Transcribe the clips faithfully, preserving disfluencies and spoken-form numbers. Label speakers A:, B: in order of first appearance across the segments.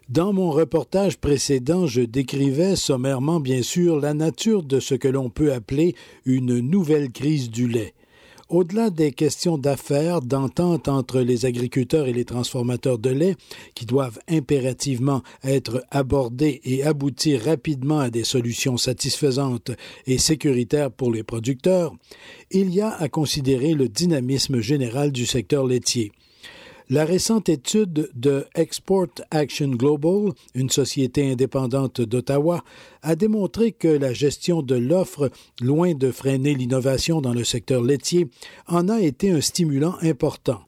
A: Dans mon reportage précédent, je décrivais sommairement, bien sûr, la nature de ce que l'on peut appeler une nouvelle crise du lait. Au-delà des questions d'affaires, d'entente entre les agriculteurs et les transformateurs de lait, qui doivent impérativement être abordées et aboutir rapidement à des solutions satisfaisantes et sécuritaires pour les producteurs, il y a à considérer le dynamisme général du secteur laitier. La récente étude de Export Action Global, une société indépendante d'Ottawa, a démontré que la gestion de l'offre, loin de freiner l'innovation dans le secteur laitier, en a été un stimulant important.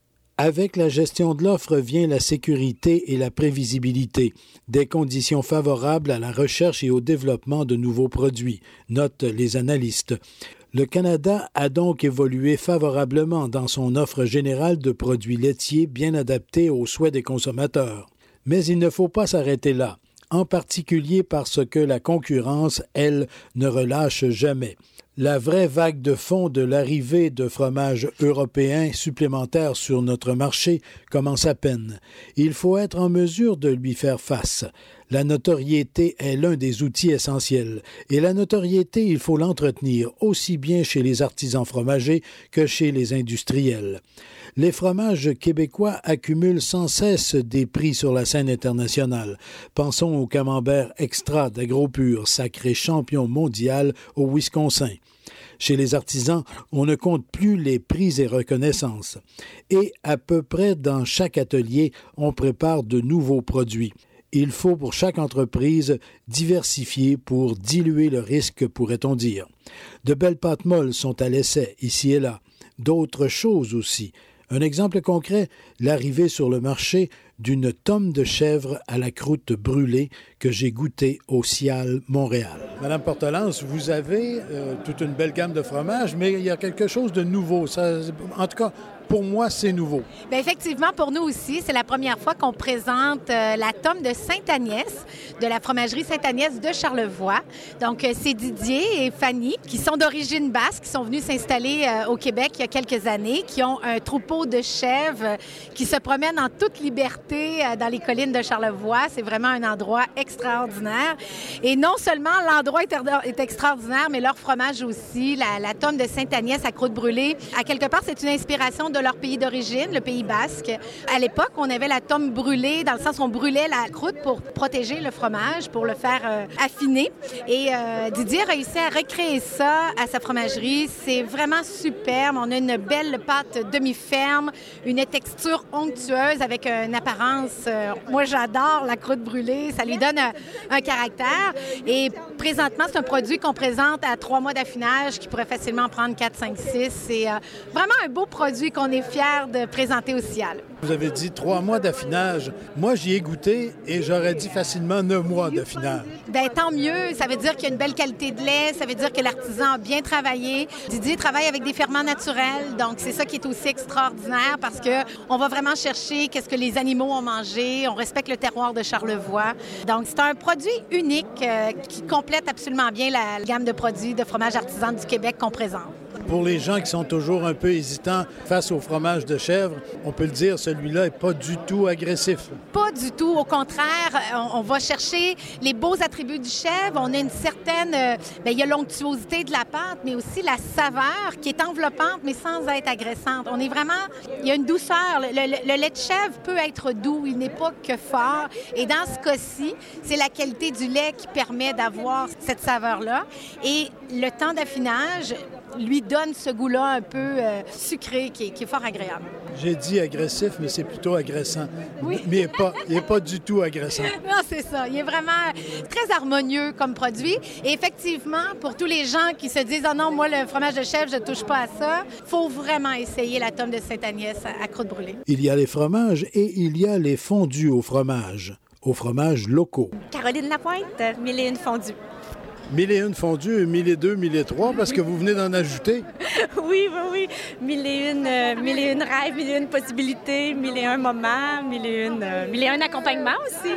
A: Avec la gestion de l'offre vient la sécurité et la prévisibilité, des conditions favorables à la recherche et au développement de nouveaux produits, notent les analystes. Le Canada a donc évolué favorablement dans son offre générale de produits laitiers bien adaptés aux souhaits des consommateurs. Mais il ne faut pas s'arrêter là, en particulier parce que la concurrence, elle, ne relâche jamais. La vraie vague de fond de l'arrivée de fromages européens supplémentaires sur notre marché commence à peine. Il faut être en mesure de lui faire face. La notoriété est l'un des outils essentiels. Et la notoriété, il faut l'entretenir aussi bien chez les artisans fromagers que chez les industriels. Les fromages québécois accumulent sans cesse des prix sur la scène internationale. Pensons au camembert extra d'AgroPure, sacré champion mondial au Wisconsin. Chez les artisans, on ne compte plus les prix et reconnaissances. Et à peu près dans chaque atelier, on prépare de nouveaux produits. Il faut pour chaque entreprise diversifier pour diluer le risque, pourrait-on dire. De belles pâtes molles sont à l'essai, ici et là. D'autres choses aussi. Un exemple concret, l'arrivée sur le marché d'une tome de chèvre à la croûte brûlée que j'ai goûtée au Cial Montréal. Madame Portelance, vous avez euh, toute une belle gamme de fromages, mais il y a quelque chose de nouveau. Ça, en tout cas, pour moi, c'est nouveau.
B: Bien, effectivement, pour nous aussi, c'est la première fois qu'on présente euh, la tome de Sainte-Agnès, de la fromagerie Sainte-Agnès de Charlevoix. Donc, euh, c'est Didier et Fanny, qui sont d'origine basque, qui sont venus s'installer euh, au Québec il y a quelques années, qui ont un troupeau de chèvres euh, qui se promènent en toute liberté euh, dans les collines de Charlevoix. C'est vraiment un endroit extraordinaire. Et non seulement l'endroit est, est extraordinaire, mais leur fromage aussi, la, la tome de Sainte-Agnès à croûte brûlée. À quelque part, c'est une inspiration de leur pays d'origine, le pays basque. À l'époque, on avait la tome brûlée, dans le sens où on brûlait la croûte pour protéger le fromage, pour le faire euh, affiner. Et euh, Didier a réussi à recréer ça à sa fromagerie. C'est vraiment superbe. On a une belle pâte demi-ferme, une texture onctueuse avec une apparence. Euh, moi, j'adore la croûte brûlée. Ça lui donne un, un caractère. Et présentement, c'est un produit qu'on présente à trois mois d'affinage qui pourrait facilement prendre quatre, cinq, six. C'est euh, vraiment un beau produit qu'on est fiers de présenter au Cial.
A: Vous avez dit trois mois d'affinage. Moi, j'y ai goûté et j'aurais dit facilement neuf mois d'affinage.
B: Bien, tant mieux. Ça veut dire qu'il y a une belle qualité de lait. Ça veut dire que l'artisan a bien travaillé. Didier travaille avec des ferments naturels. Donc, c'est ça qui est aussi extraordinaire parce qu'on va vraiment chercher qu'est-ce que les animaux ont mangé. On respecte le terroir de Charlevoix. Donc, c'est un produit unique euh, qui complète absolument bien la gamme de produits de fromage artisan du Québec qu'on présente.
A: Pour les gens qui sont toujours un peu hésitants face au fromage de chèvre, on peut le dire, celui-là n'est pas du tout agressif.
B: Pas du tout. Au contraire, on, on va chercher les beaux attributs du chèvre. On a une certaine... Euh, bien, il y a l'onctuosité de la pâte, mais aussi la saveur qui est enveloppante, mais sans être agressante. On est vraiment... Il y a une douceur. Le, le, le lait de chèvre peut être doux. Il n'est pas que fort. Et dans ce cas-ci, c'est la qualité du lait qui permet d'avoir cette saveur-là. Et le temps d'affinage lui donne ce goût-là un peu euh, sucré qui est, qui est fort agréable.
A: J'ai dit agressif, mais c'est plutôt agressant.
B: Oui.
A: Mais il n'est pas, il est pas du tout agressant.
B: Non, c'est ça. Il est vraiment très harmonieux comme produit. Et effectivement, pour tous les gens qui se disent « Ah non, moi, le fromage de chèvre, je ne touche pas à ça », il faut vraiment essayer la tome de Sainte-Agnès à, à croûte brûlée.
A: Il y a les fromages et il y a les fondus au fromage, aux fromages locaux.
C: Caroline Lapointe, mille et une fondus.
A: Mille et une fondus, mille et deux, mille et trois, parce que vous venez d'en ajouter.
C: Oui, oui, oui. Mille et une, euh, mille et une rêves, mille et une possibilités, mille et un moments, mille et une, euh, mille et un accompagnements aussi.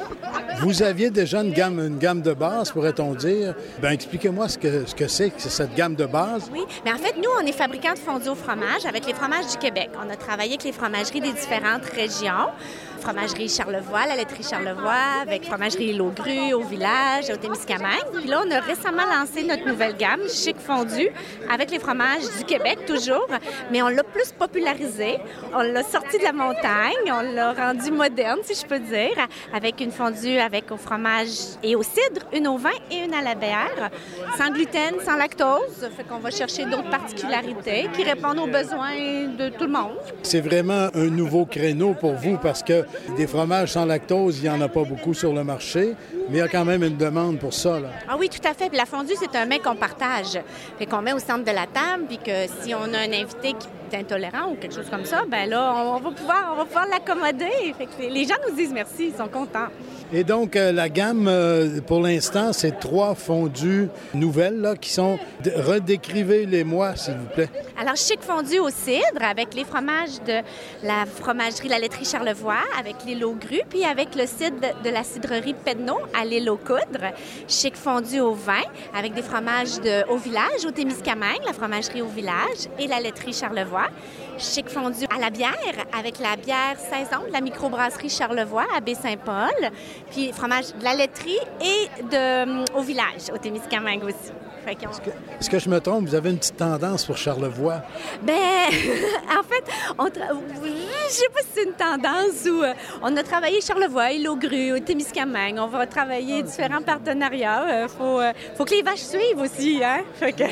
A: Vous aviez déjà une gamme, une gamme de base, pourrait-on dire. Bien, expliquez-moi ce que, ce que c'est, que c'est cette gamme de base.
C: Oui, mais en fait, nous, on est fabricants de fondus au fromage avec les fromages du Québec. On a travaillé avec les fromageries des différentes régions. fromagerie Charlevoix, la laiterie Charlevoix, avec fromagerie Logru au village, au Témiscamingue. Puis là, on a récemment lancé notre nouvelle gamme, Chic Fondu, avec les fromages du Québec toujours, mais on l'a plus popularisé. On l'a sorti de la montagne, on l'a rendu moderne, si je peux dire, avec une fondue avec au fromage et au cidre, une au vin et une à la bière, sans gluten, sans lactose. Fait qu'on va chercher d'autres particularités qui répondent aux besoins de tout le monde.
A: C'est vraiment un nouveau créneau pour vous parce que des fromages sans lactose, il n'y en a pas beaucoup sur le marché, mais il y a quand même une demande pour ça, là.
C: Ah oui, tout à fait. Puis la fondue, c'est un mets qu'on partage. Fait qu'on met au centre de la table, puis que si on a un invité qui est intolérant ou quelque chose comme ça, ben là, on va pouvoir, on va pouvoir l'accommoder. Fait que les gens nous disent merci, ils sont contents.
A: Et donc, euh, la gamme, euh, pour l'instant, c'est trois fondues nouvelles là, qui sont... De... Redécrivez-les-moi, s'il vous plaît.
C: Alors, Chic Fondu au cidre avec les fromages de la fromagerie La Laiterie Charlevoix, avec l'île aux grues, puis avec le cidre de la cidrerie Pedneau à l'île aux coudres. Chic Fondu au vin avec des fromages de au village, au Témiscamingue, la fromagerie au village et la laiterie Charlevoix. Chic Fondu à la bière avec la bière saison de la microbrasserie Charlevoix à Baie-Saint-Paul, puis fromage de la laiterie et de, au village, au Témiscamingue aussi. Fait qu'on...
A: Est-ce que, est-ce que je me trompe? Vous avez une petite tendance pour Charlevoix?
C: Bien, en fait, on tra... je ne sais pas si c'est une tendance ou... Euh, on a travaillé Charlevoix, île aux grues, au Témiscamingue. On va travailler différents partenariats. Il euh, faut, euh, faut que les vaches suivent aussi, hein? Fait que...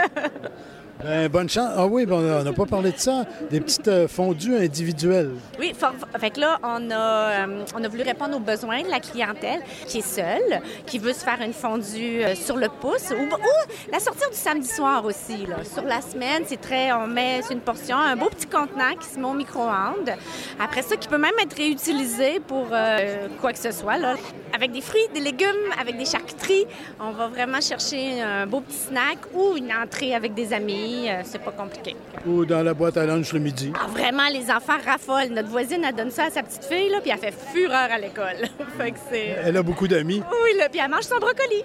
A: Bien, bonne chance. Ah oui, on n'a pas parlé de ça. Des petites euh, fondues individuelles.
C: Oui, for... fait que là, on a, euh, on a voulu répondre aux besoins de la clientèle qui est seule, qui veut se faire une fondue euh, sur le pouce ou, ou la sortir du samedi soir aussi. Là. Sur la semaine, c'est très, on met c'est une portion, un beau petit contenant qui se met au micro-ondes. Après ça, qui peut même être réutilisé pour euh, quoi que ce soit. Là. Avec des fruits, des légumes, avec des charcuteries, on va vraiment chercher un beau petit snack ou une entrée avec des amis. Euh, c'est pas compliqué.
A: Ou dans la boîte à lunch le midi.
C: Ah, vraiment, les enfants raffolent. Notre voisine, elle donne ça à sa petite fille, là, puis elle fait fureur à l'école. Fait que c'est...
A: Elle a beaucoup d'amis.
C: Oui, là, puis elle mange son brocoli.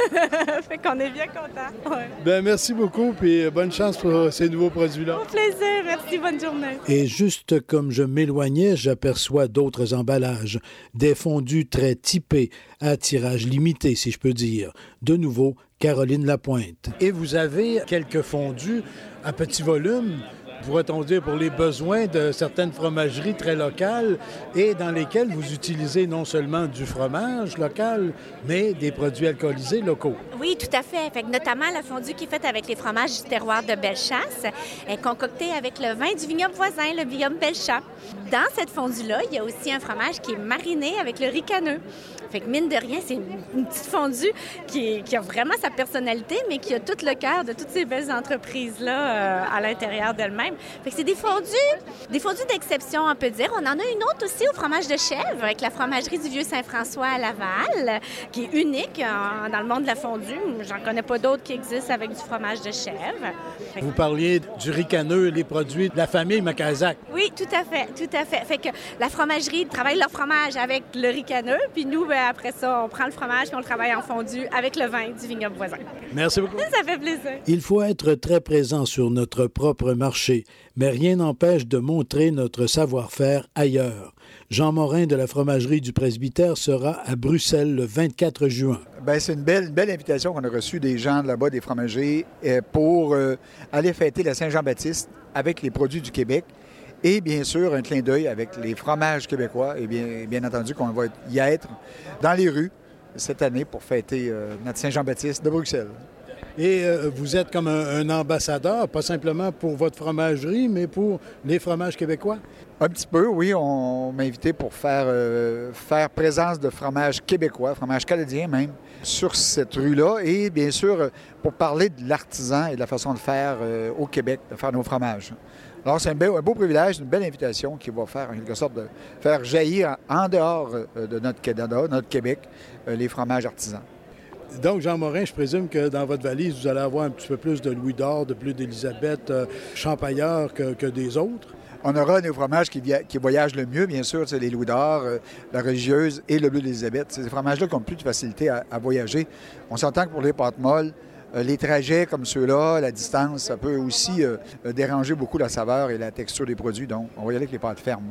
C: Fait qu'on est bien contents. Ouais.
A: Bien, merci beaucoup, puis bonne chance pour ces nouveaux produits-là.
C: Au plaisir. Merci, bonne journée.
A: Et juste comme je m'éloignais, j'aperçois d'autres emballages. Des fondus très typés, à tirage limité, si je peux dire. De nouveau, Caroline Lapointe. Et vous avez quelques fondus à petit volume, pourrait-on dire, pour les besoins de certaines fromageries très locales et dans lesquelles vous utilisez non seulement du fromage local, mais des produits alcoolisés locaux.
C: Oui, tout à fait. Fait que notamment la fondue qui est faite avec les fromages du terroir de Bellechasse est concoctée avec le vin du vignoble voisin, le vignoble Bellechat. Dans cette fondue-là, il y a aussi un fromage qui est mariné avec le ricaneux. Fait que mine de rien, c'est une, une petite fondue qui, qui a vraiment sa personnalité, mais qui a tout le cœur de toutes ces belles entreprises-là euh, à l'intérieur d'elles-mêmes. Fait que c'est des fondues, des fondues d'exception, on peut dire. On en a une autre aussi au fromage de chèvre, avec la fromagerie du Vieux-Saint-François à Laval, qui est unique euh, dans le monde de la fondue. J'en connais pas d'autres qui existent avec du fromage de chèvre. Fait que...
A: Vous parliez du ricaneux, les produits de la famille Macazac.
C: Oui, tout à fait, tout à fait. Fait que la fromagerie travaille leur fromage avec le ricaneux, puis nous, ben, après ça, on prend le fromage et on le travaille en fondu avec le vin du vignoble voisin.
A: Merci beaucoup.
C: Ça fait plaisir.
A: Il faut être très présent sur notre propre marché, mais rien n'empêche de montrer notre savoir-faire ailleurs. Jean Morin de la fromagerie du Presbytère sera à Bruxelles le vingt-quatre juin.
D: Bien, c'est une belle, une belle invitation qu'on a reçue des gens de là-bas, des fromagers, pour euh, aller fêter la Saint-Jean-Baptiste avec les produits du Québec. Et bien sûr, un clin d'œil avec les fromages québécois. Et bien, bien entendu qu'on va y être dans les rues cette année pour fêter euh, notre Saint-Jean-Baptiste de Bruxelles.
A: Et euh, vous êtes comme un, un ambassadeur, pas simplement pour votre fromagerie, mais pour les fromages québécois?
D: Un petit peu, oui. On m'a invité pour faire, euh, faire présence de fromages québécois, fromages canadiens même, sur cette rue-là. Et bien sûr, pour parler de l'artisan et de la façon de faire euh, au Québec, de faire nos fromages. Alors, c'est un, be- un beau privilège, une belle invitation qui va faire, en quelque sorte, de faire jaillir en dehors de notre Canada, notre Québec, les fromages artisans.
A: Donc, Jean Morin, je présume que dans votre valise, vous allez avoir un petit peu plus de Louis d'Or, de plus d'Élisabeth euh, Champagnard que, que des autres.
D: On aura nos fromages qui, via- qui voyagent le mieux, bien sûr, c'est les Louis d'Or, euh, la religieuse et le bleu d'Élisabeth. C'est ces fromages-là qui ont plus de facilité à, à voyager. On s'entend que pour les pâtes molles, euh, les trajets comme ceux-là, la distance, ça peut aussi euh, déranger beaucoup la saveur et la texture des produits. Donc, on va y aller avec les pâtes fermes.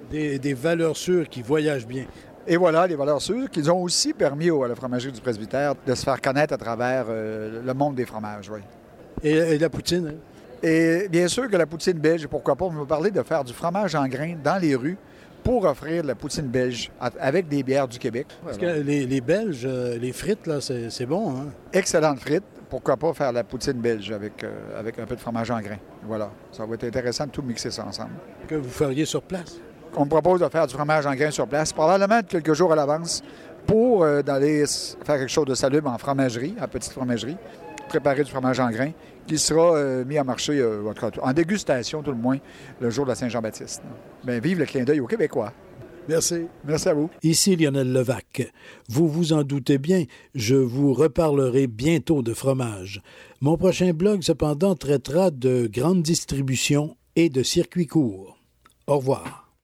A: Des, des valeurs sûres qui voyagent bien.
D: Et voilà, les valeurs sûres qui ont aussi permis à la fromagerie du Presbytère de se faire connaître à travers euh, le monde des fromages, oui.
A: Et, et la poutine, hein?
D: Et bien sûr que la poutine belge, pourquoi pas, on va parler de faire du fromage en grains dans les rues pour offrir de la poutine belge avec des bières du Québec.
A: Parce
D: voilà.
A: que les, les Belges, les frites, là, c'est, c'est bon, hein?
D: Excellentes frites. Pourquoi pas faire la poutine belge avec, euh, avec un peu de fromage en grains. Voilà. Ça va être intéressant de tout mixer ça ensemble.
A: Que vous feriez sur place?
D: On me propose de faire du fromage en grains sur place, probablement quelques jours à l'avance, pour euh, d'aller faire quelque chose de salubre en fromagerie, en petite fromagerie, préparer du fromage en grains, qui sera euh, mis à marché, euh, en dégustation tout le moins, le jour de la Saint-Jean-Baptiste. Bien, vive le clin d'œil aux Québécois.
A: Merci.
D: Merci à vous.
A: Ici Lionel Levac. Vous vous en doutez bien, je vous reparlerai bientôt de fromage. Mon prochain blog, cependant, traitera de grande distribution et de circuits courts. Au revoir.